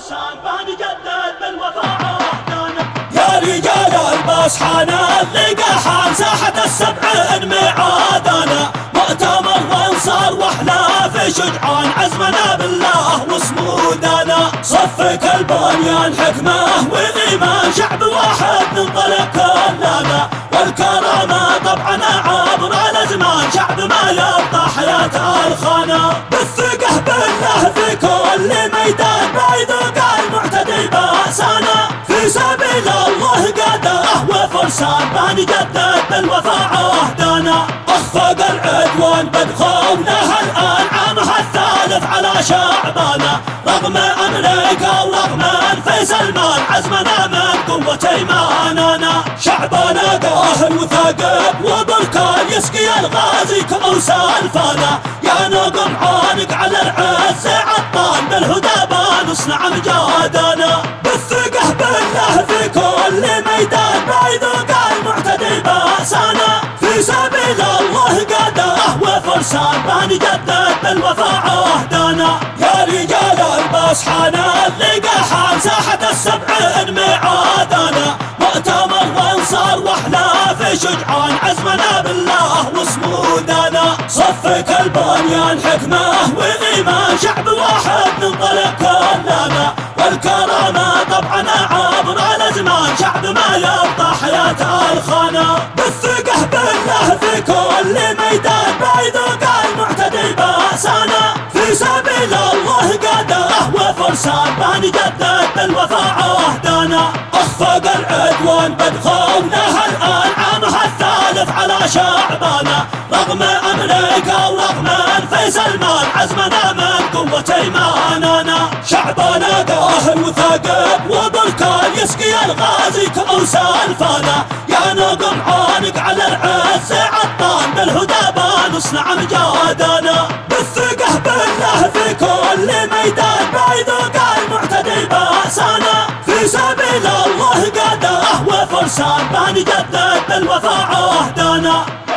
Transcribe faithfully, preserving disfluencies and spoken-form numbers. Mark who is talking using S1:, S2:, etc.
S1: فرسان بنجدد بالوفاء عهدنا. يا رجال البصحانة اللقاحان ساحة السبعين ميعادنا، مؤتمر وانصار واحلاف شجعان عزمنا بالله وصمودنا. صفك البنيان حكمة وإيمان شعب واحد ننطلق كلنا، والكرامة طبعا عبر الأزمان شعب ما يبقى حياة الخانة. بالثقة بالله في كل ميدان بيذوق المعتدي بأسانا، في سبيل الله قادة وفرسان بنجدد بالوفاء عهدنا. أخفق العدوان بدخولها الآن عامها الثالث على شعبنا، رغم أمريكا ورغم أنف سلمان عزمنا من قوة إيماننا. شعبنا قاهر وثاقب وبركان يسقي الغازي كؤوس الفانا، يا نقم عانق على العز عطان بالهدى بنصنع أمجادنا. بالثقة بالله في كل ميدان بيذوق المعتدي بأسانا، في سبيل الله قادة وفرسان بنجدد بالوفاء عهدنا. يا رجال البصحانة اللقاحان ساحة السبعين ميعادنا، مؤتمر وانصار واحلاف شجعان عزمنا بالله وصمودنا. صفك البنيان حكمة وإيمان شعب واحد ننطلق كلنا، والكرامة طبعا عبر الأزمان شعب ما يبقى حياة الخانة. بالثقة بالله في كل ميدان بيذوق المعتدي بأسانا، في سبيل الله قادة وفرسان بنجدد بالوفاء عهدنا. أخفق العدوان بدخولها الآن عامها الثالث على شعبنا، رغم أمريكا ورغم أنف سلمان عزمنا من قوة إيماننا. شعبنا قاهر وثاقب وبركان يسقي الغازي كؤوس الفانا، يا نقم عانق على العز عطان بالهدى بنصنع أمجادنا. بالثقة بالله في كل ميدان بيذوق المعتدي بأسانا، في سبيل الله قادة وفرسان بنجدد بالوفاء عهدنا.